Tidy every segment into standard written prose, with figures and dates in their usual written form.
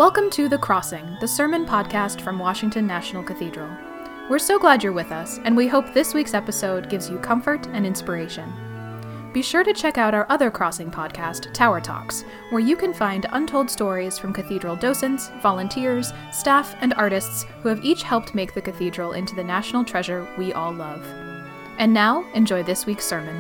Welcome to The Crossing, the sermon podcast from Washington National Cathedral. We're so glad you're with us, and we hope this week's episode gives you comfort and inspiration. Be sure to check out our other Crossing podcast, Tower Talks, where you can find untold stories from cathedral docents, volunteers, staff, and artists who have each helped make the cathedral into the national treasure we all love. And now, enjoy this week's sermon.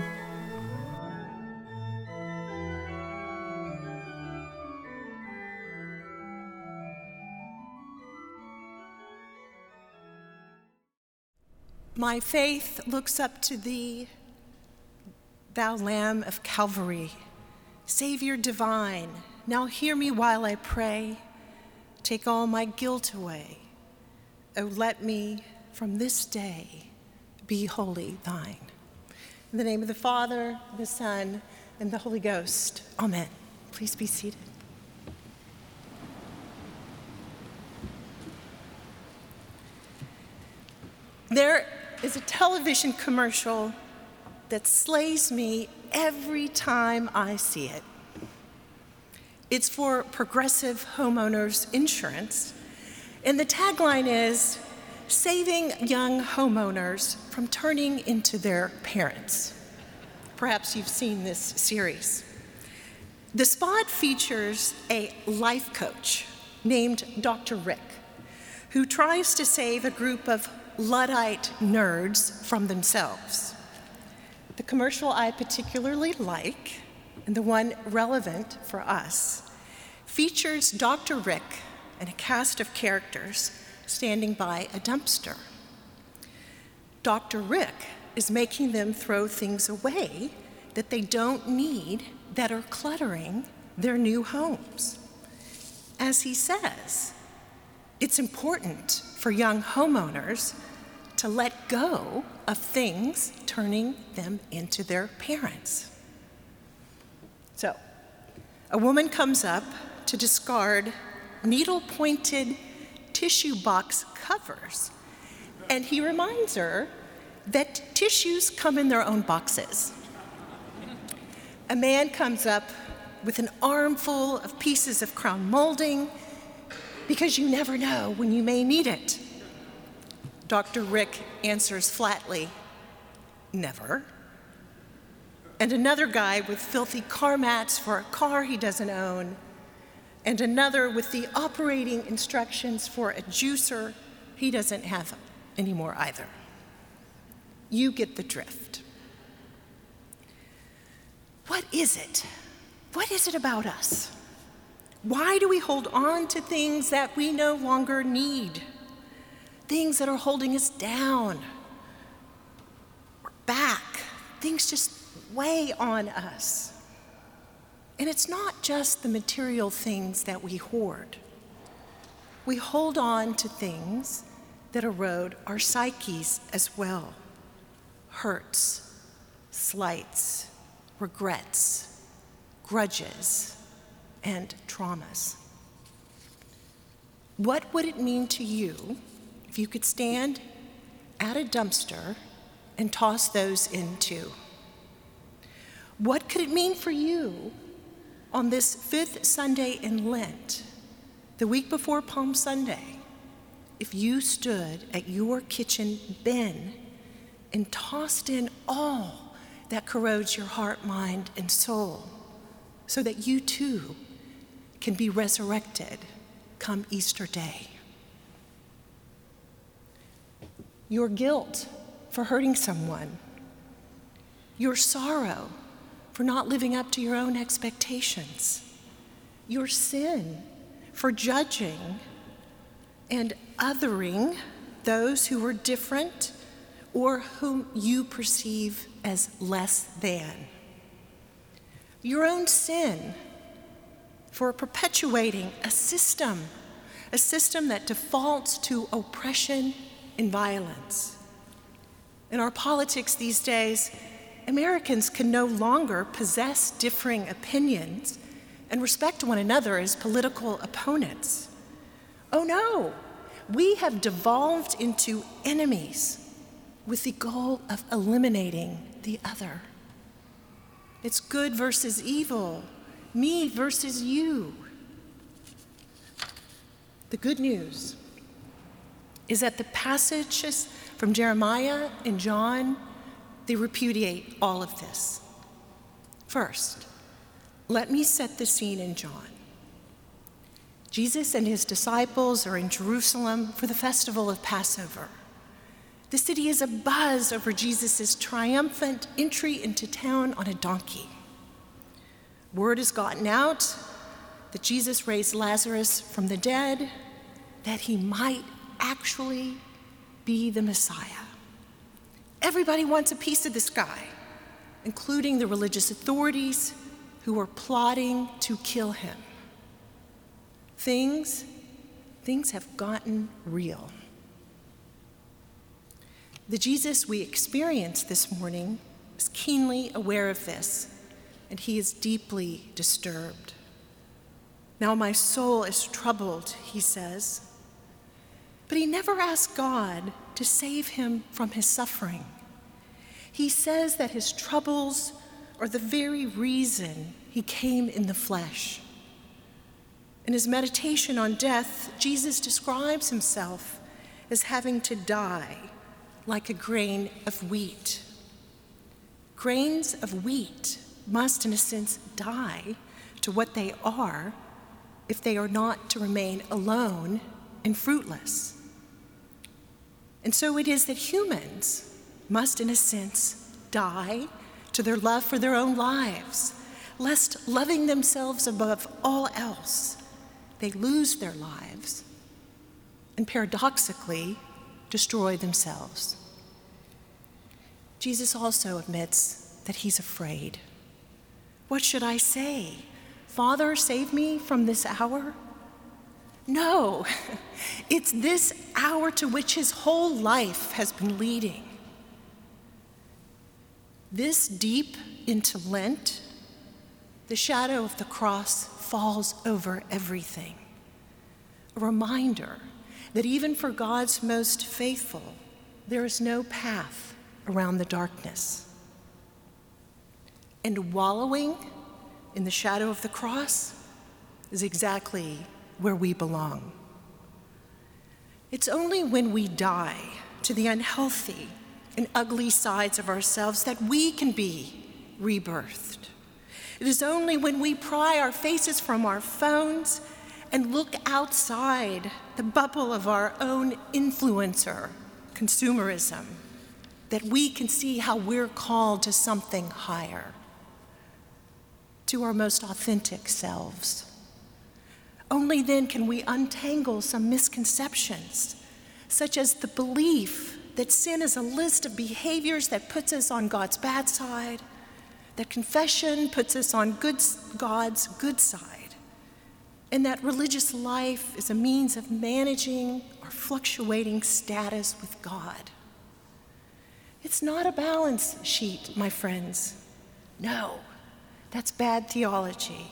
My faith looks up to thee, thou Lamb of Calvary, Savior divine. Now hear me while I pray. Take all my guilt away. Oh, let me from this day be wholly thine. In the name of the Father, the Son, and the Holy Ghost. Amen. Please be seated. There is a television commercial that slays me every time I see it. It's for Progressive Homeowners Insurance, and the tagline is, saving young homeowners from turning into their parents. Perhaps you've seen this series. The spot features a life coach named Dr. Rick, who tries to save a group of Luddite nerds from themselves. The commercial I particularly like, and the one relevant for us, features Dr. Rick and a cast of characters standing by a dumpster. Dr. Rick is making them throw things away that they don't need that are cluttering their new homes. As he says, it's important for young homeowners to let go of things turning them into their parents. So, a woman comes up to discard needle-pointed tissue box covers, and he reminds her that tissues come in their own boxes. A man comes up with an armful of pieces of crown molding, because you never know when you may need it. Dr. Rick answers flatly, never. And another guy with filthy car mats for a car he doesn't own, and another with the operating instructions for a juicer he doesn't have anymore either. You get the drift. What is it? What is it about us? Why do we hold on to things that we no longer need? Things that are holding us down or back. Things just weigh on us. And it's not just the material things that we hoard. We hold on to things that erode our psyches as well. Hurts, slights, regrets, grudges, and traumas. What would it mean to you if you could stand at a dumpster and toss those in too? What could it mean for you on this fifth Sunday in Lent, the week before Palm Sunday, if you stood at your kitchen bin and tossed in all that corrodes your heart, mind, and soul, so that you too can be resurrected come Easter Day? Your guilt for hurting someone, your sorrow for not living up to your own expectations, your sin for judging and othering those who are different or whom you perceive as less than, your own sin for perpetuating a system that defaults to oppression and violence. In our politics these days, Americans can no longer possess differing opinions and respect one another as political opponents. Oh no, we have devolved into enemies with the goal of eliminating the other. It's good versus evil, me versus you. The good news is that the passages from Jeremiah and John, they repudiate all of this. First, let me set the scene in John. Jesus and his disciples are in Jerusalem for the festival of Passover. The city is abuzz over Jesus' triumphant entry into town on a donkey. Word has gotten out that Jesus raised Lazarus from the dead, that he might actually be the Messiah. Everybody wants a piece of this guy, including the religious authorities who are plotting to kill him. Things have gotten real. The Jesus we experienced this morning is keenly aware of this, and he is deeply disturbed. Now my soul is troubled, he says. But he never asked God to save him from his suffering. He says that his troubles are the very reason he came in the flesh. In his meditation on death, Jesus describes himself as having to die like a grain of wheat. Grains of wheat must, in a sense, die to what they are if they are not to remain alone and fruitless. And so it is that humans must, in a sense, die to their love for their own lives, lest loving themselves above all else, they lose their lives and paradoxically destroy themselves. Jesus also admits that he's afraid. What should I say? Father, save me from this hour? No, it's this hour to which his whole life has been leading. This deep into Lent, the shadow of the cross falls over everything. A reminder that even for God's most faithful, there is no path around the darkness. And wallowing in the shadow of the cross is exactly where we belong. It's only when we die to the unhealthy and ugly sides of ourselves that we can be rebirthed. It is only when we pry our faces from our phones and look outside the bubble of our own influencer, consumerism, that we can see how we're called to something higher, to our most authentic selves. Only then can we untangle some misconceptions, such as the belief that sin is a list of behaviors that puts us on God's bad side, that confession puts us on God's good side, and that religious life is a means of managing our fluctuating status with God. It's not a balance sheet, my friends. No, that's bad theology.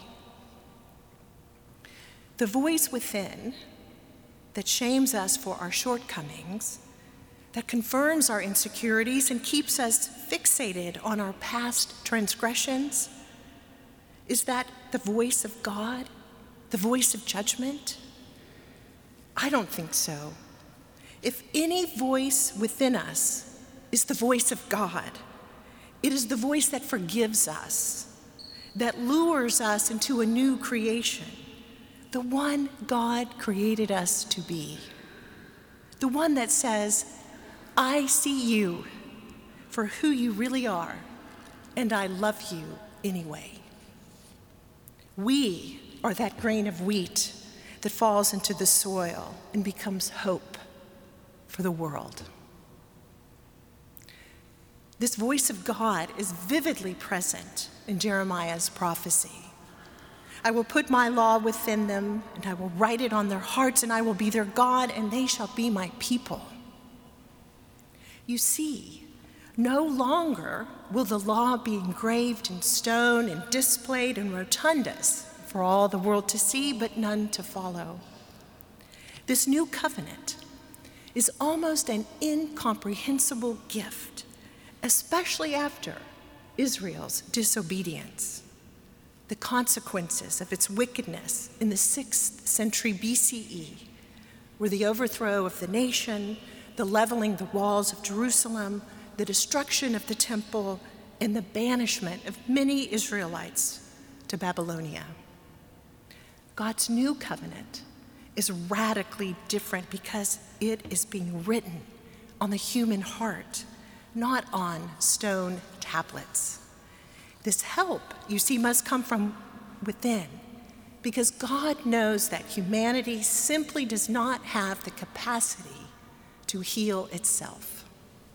The voice within that shames us for our shortcomings, that confirms our insecurities and keeps us fixated on our past transgressions, is that the voice of God, the voice of judgment? I don't think so. If any voice within us is the voice of God, it is the voice that forgives us, that lures us into a new creation, the one God created us to be, the one that says, I see you for who you really are, and I love you anyway. We are that grain of wheat that falls into the soil and becomes hope for the world. This voice of God is vividly present in Jeremiah's prophecy. I will put my law within them, and I will write it on their hearts, and I will be their God, and they shall be my people. You see, no longer will the law be engraved in stone and displayed in rotundas for all the world to see, but none to follow. This new covenant is almost an incomprehensible gift, especially after Israel's disobedience. The consequences of its wickedness in the 6th century BCE were the overthrow of the nation, the leveling the walls of Jerusalem, the destruction of the temple, and the banishment of many Israelites to Babylonia. God's new covenant is radically different because it is being written on the human heart, not on stone tablets. This help, you see, must come from within, because God knows that humanity simply does not have the capacity to heal itself.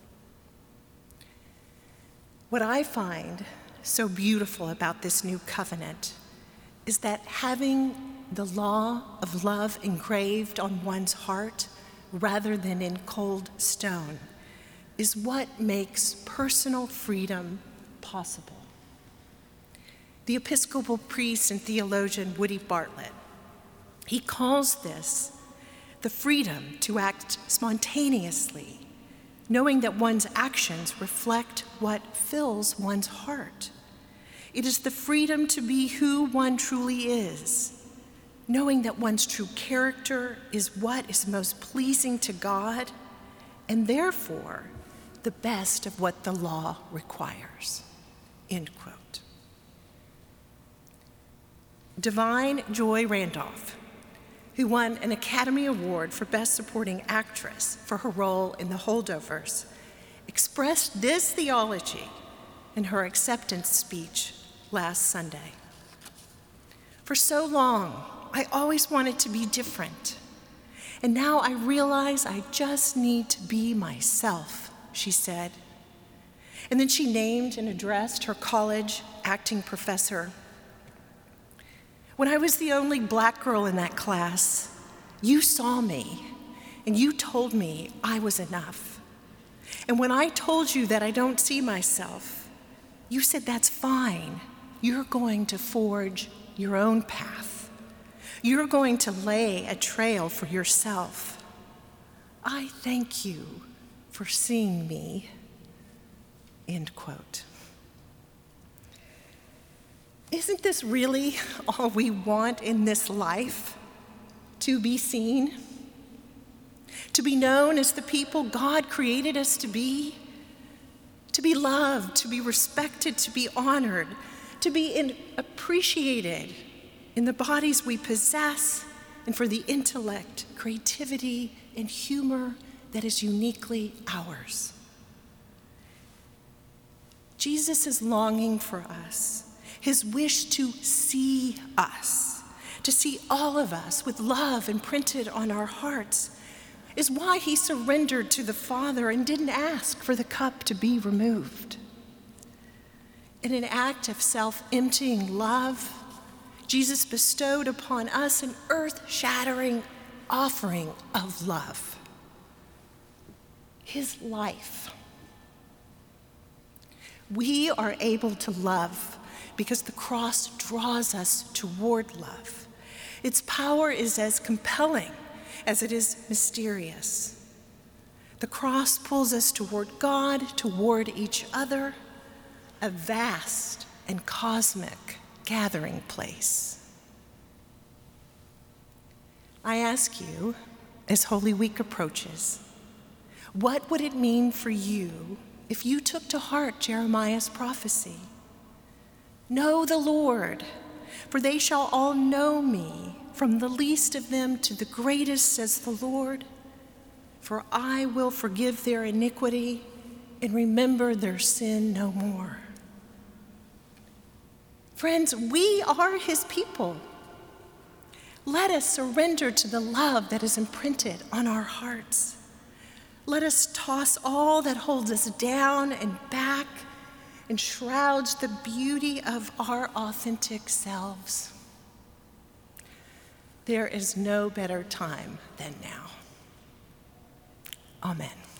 What I find so beautiful about this new covenant is that having the law of love engraved on one's heart rather than in cold stone is what makes personal freedom possible. The Episcopal priest and theologian Woody Bartlett, he calls this the freedom to act spontaneously, knowing that one's actions reflect what fills one's heart. It is the freedom to be who one truly is, knowing that one's true character is what is most pleasing to God, and therefore the best of what the law requires, end quote. Divine Joy Randolph, who won an Academy Award for Best Supporting Actress for her role in The Holdovers, expressed this theology in her acceptance speech last Sunday. For so long, I always wanted to be different. And now I realize I just need to be myself, she said. And then she named and addressed her college acting professor. When I was the only black girl in that class, you saw me and you told me I was enough. And when I told you that I don't see myself, you said that's fine. You're going to forge your own path. You're going to lay a trail for yourself. I thank you for seeing me, end quote. Isn't this really all we want in this life? To be seen? To be known as the people God created us to be? To be loved, to be respected, to be honored, to be appreciated in the bodies we possess, and for the intellect, creativity, and humor that is uniquely ours. Jesus is longing for us, his wish to see us, to see all of us with love imprinted on our hearts, is why he surrendered to the Father and didn't ask for the cup to be removed. In an act of self-emptying love, Jesus bestowed upon us an earth-shattering offering of love, his life. We are able to love because the cross draws us toward love. Its power is as compelling as it is mysterious. The cross pulls us toward God, toward each other, a vast and cosmic gathering place. I ask you, as Holy Week approaches, what would it mean for you if you took to heart Jeremiah's prophecy? Know the Lord, for they shall all know me, from the least of them to the greatest, says the Lord. For I will forgive their iniquity and remember their sin no more. Friends, we are his people. Let us surrender to the love that is imprinted on our hearts. Let us toss all that holds us down and back and shrouds the beauty of our authentic selves. There is no better time than now. Amen.